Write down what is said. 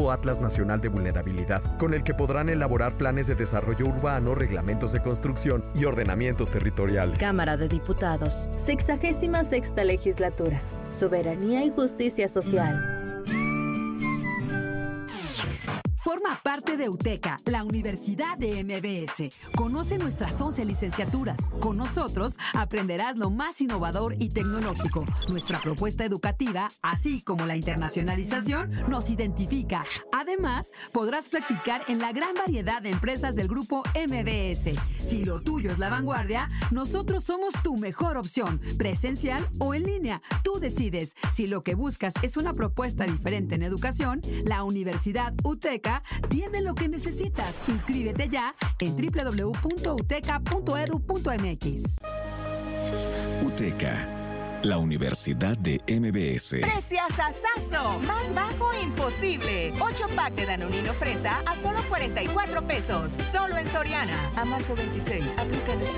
nuevo Atlas Nacional de Vulnerabilidad, con el que podrán elaborar planes de desarrollo urbano, reglamentos de construcción y ordenamientos territoriales. Cámara de Diputados, 66ª Legislatura. Soberanía y justicia social. Forma parte de UTECA, la Universidad de MBS. Conoce nuestras 11 licenciaturas. Con nosotros aprenderás lo más innovador y tecnológico. Nuestra propuesta educativa, así como la internacionalización, nos identifica. Además, podrás practicar en la gran variedad de empresas del grupo MBS. Si lo tuyo es la vanguardia, nosotros somos tu mejor opción, presencial o en línea. Tú decides. Si lo que buscas es una propuesta diferente en educación, la Universidad UTECA tiene lo que necesitas. Inscríbete ya en www.uteca.edu.mx. UTECA, la Universidad de MBS. ¡Preciasasazo! Más bajo imposible. 8 pack de Danonino Fresa a solo 44 pesos. Solo en Soriana. A marzo 26. Aplica restricciones.